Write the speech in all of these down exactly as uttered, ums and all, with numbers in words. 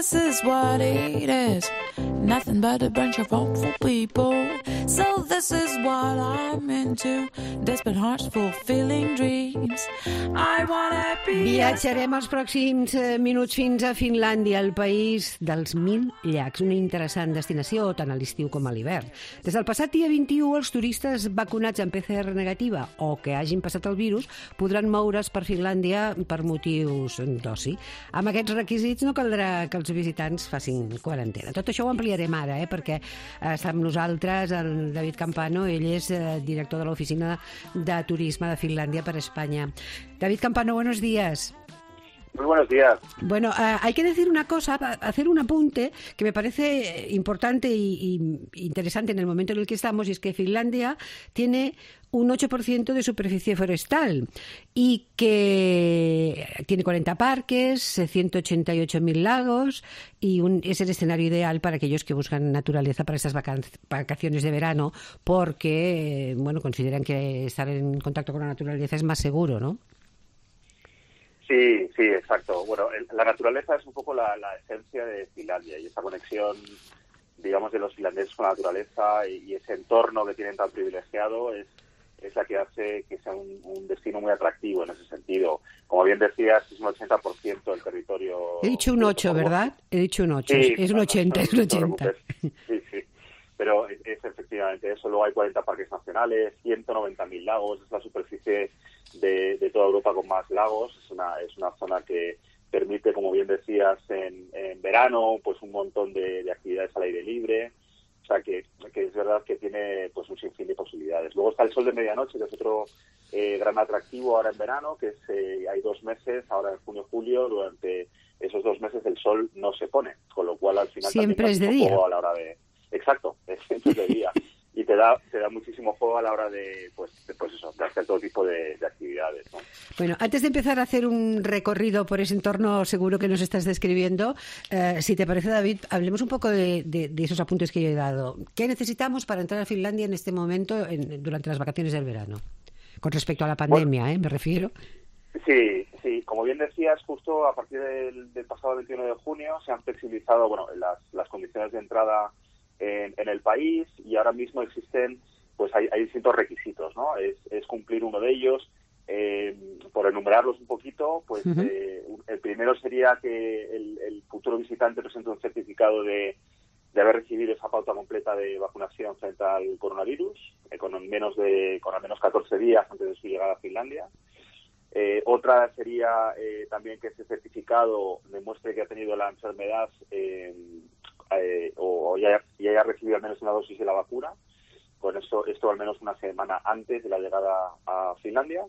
this is what it is. Nothing but a bunch of hopeful people. So this is what I'm into. Desperate hearts fulfilling dreams. I wanna be... Viatjarem els pròxims minuts fins a Finlàndia, el país dels mil llacs. Una interessant destinació tant a l'estiu com a l'hivern. Des del passat dia vint-i-u, els turistes vacunats amb P C R negativa o que hagin passat el virus podran moure's per Finlàndia per motius d'oci. Amb aquests requisits no caldrà que els visitants facin quarantena. Tot això ho ampliarem ara, eh, perquè està amb nosaltres el David Campano. Ell és eh, director de l'Oficina de Turisme de Finlàndia per España. David Campano, buenos días. Muy buenos días. Bueno, uh, hay que decir una cosa, hacer un apunte que me parece importante y, y interesante en el momento en el que estamos, y es que Finlandia tiene un ocho por ciento de superficie forestal y que tiene cuarenta parques, ciento ochenta y ocho mil lagos y un, es el escenario ideal para aquellos que buscan naturaleza para estas vac- vacaciones de verano, porque bueno, consideran que estar en contacto con la naturaleza es más seguro, ¿no? Sí, sí, exacto. Bueno, la naturaleza es un poco la, la esencia de Finlandia y esa conexión, digamos, de los finlandeses con la naturaleza y, y ese entorno que tienen tan privilegiado es, es la que hace que sea un, un destino muy atractivo en ese sentido. Como bien decías, es un ochenta por ciento del territorio... He dicho un ocho, ¿verdad? He dicho un ocho. Sí, es un no, ochenta, no, es un ochenta. No sí, sí. Pero es, es efectivamente eso. Luego hay cuarenta parques nacionales, ciento noventa mil lagos, es la superficie de, de toda Europa con más lagos. Es una, es una zona que permite, como bien decías, en, en verano, pues un montón de, de actividades al aire libre. O sea, que, que es verdad que tiene pues un sinfín de posibilidades. Luego está el sol de medianoche, que es otro eh, gran atractivo ahora en verano, que es, eh, hay dos meses, ahora en junio-julio, durante esos dos meses el sol no se pone, con lo cual al final... Siempre es de día. A la hora de... Exacto, es siempre de día. Y te da te da muchísimo juego a la hora de, pues, de, pues eso, de hacer todo tipo de, de actividades, ¿no? Bueno, antes de empezar a hacer un recorrido por ese entorno seguro que nos estás describiendo, eh, si te parece, David, hablemos un poco de, de, de esos apuntes que yo he dado. ¿Qué necesitamos para entrar a Finlandia en este momento, en, durante las vacaciones del verano? Con respecto a la pandemia, bueno, ¿eh? Me refiero. Sí, sí. Como bien decías, justo a partir del, del pasado veintiuno de junio se han flexibilizado, bueno, las, las condiciones de entrada En, en el país, y ahora mismo existen, pues hay, hay distintos requisitos, ¿no? Es, es cumplir uno de ellos. Eh, por enumerarlos un poquito, pues uh-huh. eh, el primero sería que el, el futuro visitante presente un certificado de, de haber recibido esa pauta completa de vacunación frente al coronavirus, eh, con menos de con al menos catorce días antes de su llegada a Finlandia. Eh, otra sería eh, también que ese certificado demuestre que ha tenido la enfermedad eh, eh, o, o ya, ya haya recibido al menos una dosis de la vacuna. Con esto, esto al menos una semana antes de la llegada a Finlandia.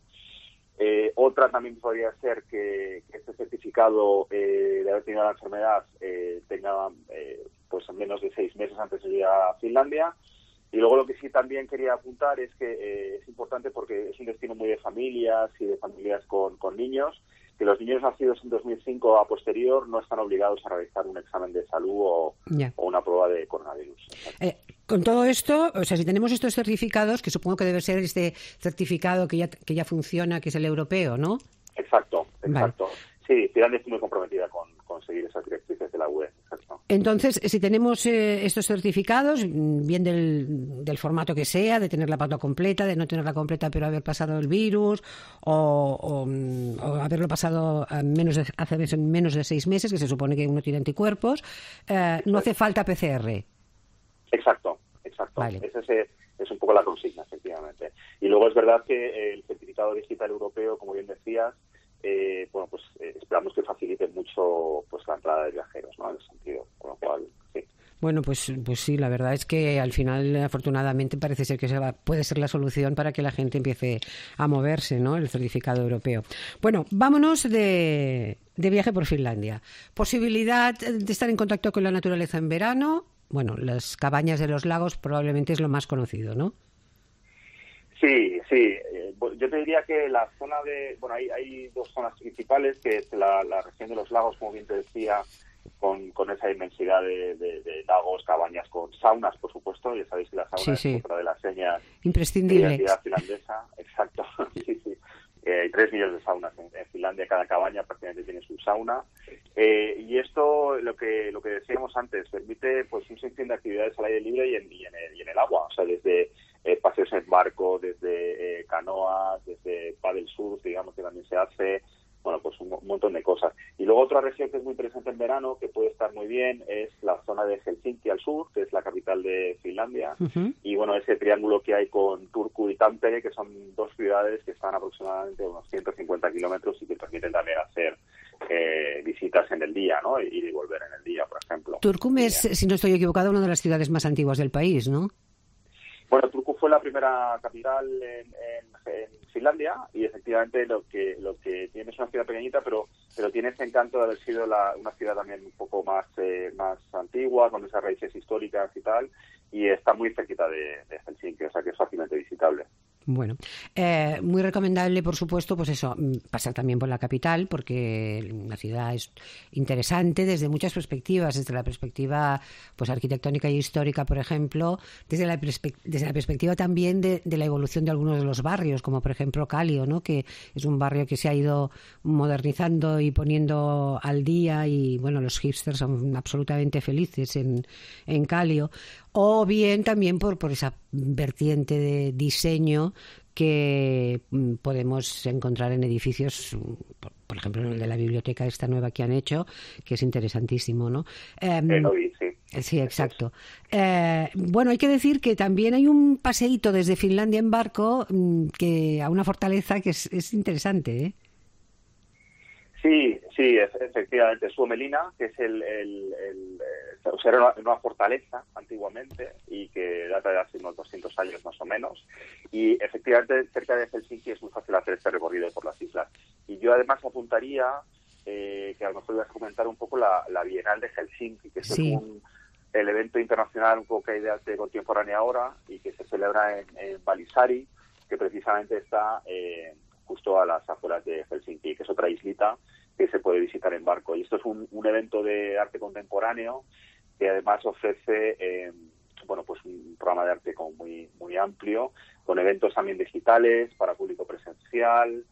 Eh, otra también podría ser que, que este certificado eh, de haber tenido la enfermedad eh, tenga eh, pues menos de seis meses antes de llegar a Finlandia. Y luego lo que sí también quería apuntar es que eh, es importante porque es un destino muy de familias y de familias con, con niños, que los niños nacidos en dos mil cinco a posterior no están obligados a realizar un examen de salud o, yeah. o una prueba de coronavirus. Eh, con todo esto, o sea, si tenemos estos certificados, que supongo que debe ser este certificado que ya que ya funciona, que es el europeo, ¿no? Exacto, exacto. Vale. Sí, Finlandia está muy comprometida con conseguir esas directrices de la U E. Exacto. Entonces, si tenemos eh, estos certificados, bien del, del formato que sea, de tener la pauta completa, de no tenerla completa pero haber pasado el virus, o, o, o haberlo pasado a menos de, hace menos de seis meses, que se supone que uno tiene anticuerpos, eh, no hace falta P C R. Exacto, exacto. Vale. Ese es un poco la consigna, efectivamente. Y luego es verdad que el certificado digital europeo, como bien decías, Eh, bueno, pues eh, esperamos que facilite mucho pues la entrada de viajeros, ¿no? En ese sentido, con lo cual, sí. Bueno, pues pues sí, la verdad es que al final, afortunadamente, parece ser que se va, puede ser la solución para que la gente empiece a moverse, ¿no? El certificado europeo. Bueno, vámonos de, de viaje por Finlandia. Posibilidad de estar en contacto con la naturaleza en verano. Bueno, las cabañas de los lagos probablemente es lo más conocido, ¿no? Sí, sí. Yo te diría que la zona de... Bueno, hay, hay dos zonas principales, que es la, la región de los lagos, como bien te decía, con, con esa inmensidad de, de, de lagos, cabañas, con saunas, por supuesto. Ya sabéis que la sauna sí, sí. es otra de las señas imprescindible de la identidad finlandesa. Exacto. Sí, sí. Eh, hay tres millones de saunas en, en Finlandia. Cada cabaña prácticamente tiene su sauna. Eh, y esto, lo que lo que decíamos antes, permite pues un sinfín de actividades al aire libre y en, y en, el, y en el agua, o sea, desde eh, paseos en barco, desde eh, canoas, desde paddle surf, digamos que también se hace, bueno, pues un, un montón de cosas. Y luego otra región que es muy interesante en verano, que puede estar muy bien, es la zona de Helsinki al sur, que es la capital de Finlandia, uh-huh. y bueno, ese triángulo que hay con Turku y Tampere, que son dos ciudades que están aproximadamente a unos ciento cincuenta kilómetros y que permiten también hacer eh, visitas en el día, ¿no? Ir y volver en el día, por ejemplo. Turku es, si no estoy equivocado, una de las ciudades más antiguas del país, ¿no? Bueno, Turku fue la primera capital en, en, en Finlandia y efectivamente lo que lo que tiene es una ciudad pequeñita, pero pero tiene ese encanto de haber sido la, una ciudad también un poco más eh, más antigua, con esas raíces históricas y tal, y está muy cerquita de, de Helsinki, o sea que es fácilmente visitable. Bueno, eh, muy recomendable, por supuesto, pues eso, pasar también por la capital, porque la ciudad es interesante desde muchas perspectivas, desde la perspectiva pues arquitectónica y histórica, por ejemplo, desde la, perspe- desde la perspectiva también de, de la evolución de algunos de los barrios, como por ejemplo Kallio, ¿no? Que es un barrio que se ha ido modernizando y poniendo al día, y bueno, los hipsters son absolutamente felices en, en Kallio. O bien también por, por esa vertiente de diseño que podemos encontrar en edificios, por, por ejemplo, en el de la biblioteca esta nueva que han hecho, que es interesantísimo, ¿no? Eh, lo vi, sí. Sí, exacto. Eh, bueno, hay que decir que también hay un paseíto desde Finlandia en barco que a una fortaleza que es, es interesante, ¿eh? Sí, sí, efectivamente. Suomelina, que es el, el, el o sea, era una, una fortaleza antiguamente y que data de hace unos doscientos años más o menos. Y efectivamente cerca de Helsinki es muy fácil hacer este recorrido por las islas. Y yo además apuntaría eh, que a lo mejor ibas a comentar un poco la, la Bienal de Helsinki, que sí. es un, el evento internacional un poco que hay de arte contemporánea ahora y que se celebra en, en Vallisaari, que precisamente está eh, justo a las afueras de Helsinki, que es otra islita que se puede visitar en barco. Y esto es un, un evento de arte contemporáneo que además ofrece eh, bueno, pues un programa de arte como muy muy amplio, con eventos también digitales para público presencial.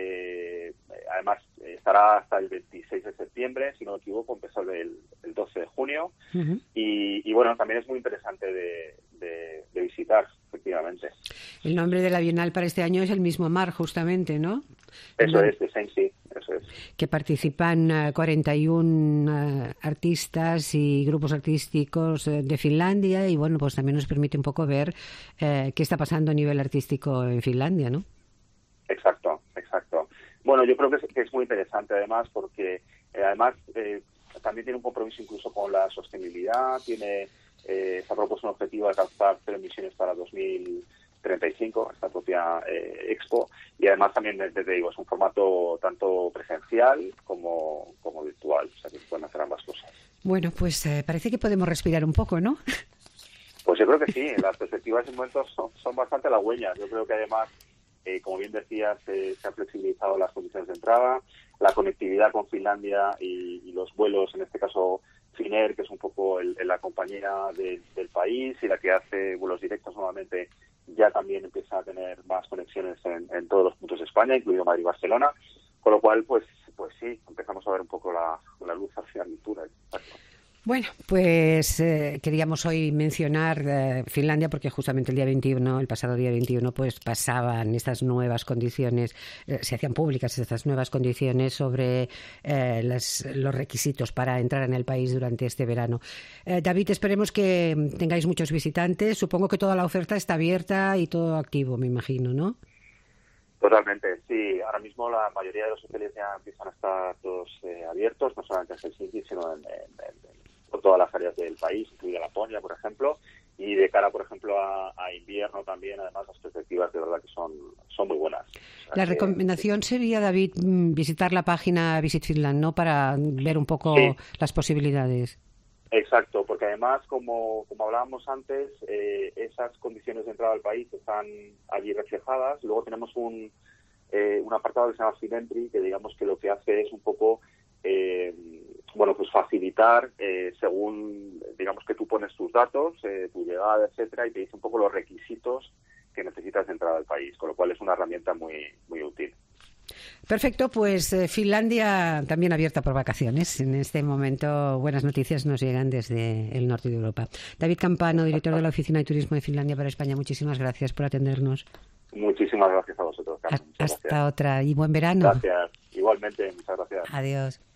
Eh, además estará hasta el veintiséis de septiembre, si no me equivoco, empezó el, el doce de junio. Uh-huh. y, y bueno, también es muy interesante de, de, de visitar, efectivamente. El nombre de la Bienal para este año es el mismo mar, justamente, ¿no? Eso no. es, de Sensi, eso es. Que participan uh, cuarenta y uno uh, artistas y grupos artísticos uh, de Finlandia, y bueno, pues también nos permite un poco ver uh, qué está pasando a nivel artístico en Finlandia, ¿no? Exacto, exacto. Bueno, yo creo que es, que es muy interesante además porque eh, además eh, también tiene un compromiso incluso con la sostenibilidad, tiene eh, se ha propuesto un objetivo de alcanzar cero emisiones para dos mil treinta y cinco, esta propia eh, Expo, y además también, te digo, es un formato tanto presencial como, como virtual, o sea que se pueden hacer ambas cosas. Bueno, pues eh, parece que podemos respirar un poco, ¿no? Pues yo creo que sí, las perspectivas en momentos son, son bastante halagüeñas. Yo creo que además, eh, como bien decías, eh, se han flexibilizado las condiciones de entrada, la conectividad con Finlandia y, y los vuelos, en este caso Finnair, que es un poco el, la compañía de, del país y la que hace vuelos directos nuevamente, ya también empieza a tener más conexiones en, en todos los puntos de España, incluido Madrid y Barcelona, con lo cual, pues pues sí, empezamos a ver un poco la, la luz hacia la altura. Bueno, pues eh, queríamos hoy mencionar eh, Finlandia porque justamente el día veintiuno, el pasado día veintiuno, pues pasaban estas nuevas condiciones, eh, se hacían públicas estas nuevas condiciones sobre eh, las, los requisitos para entrar en el país durante este verano. Eh, David, esperemos que tengáis muchos visitantes. Supongo que toda la oferta está abierta y todo activo, me imagino, ¿no? Totalmente, sí. Ahora mismo la mayoría de los hoteles ya empiezan a estar todos eh, abiertos, no solamente en Helsinki, sino en, en, en por todas las áreas del país, incluida Laponia, por ejemplo, y de cara, por ejemplo, a, a invierno también, además, las perspectivas de verdad que son, son muy buenas. La que, recomendación sí. sería, David, visitar la página Visit Finland, ¿no?, para ver un poco sí. las posibilidades. Exacto, porque además, como, como hablábamos antes, eh, esas condiciones de entrada al país están allí reflejadas. Luego tenemos un, eh, un apartado que se llama Finentry, que digamos que lo que hace es un poco... Eh, bueno, pues facilitar eh, según, digamos que tú pones tus datos, eh, tu llegada, etcétera, y te dice un poco los requisitos que necesitas de entrada al país, con lo cual es una herramienta muy muy útil. Perfecto, pues eh, Finlandia también abierta por vacaciones. En este momento buenas noticias nos llegan desde el norte de Europa. David Campano, director de la Oficina de Turismo de Finlandia para España, muchísimas gracias por atendernos. Muchísimas gracias a vosotros, Carmen. Hasta gracias. otra y buen verano. Gracias. Igualmente, muchas gracias. Adiós.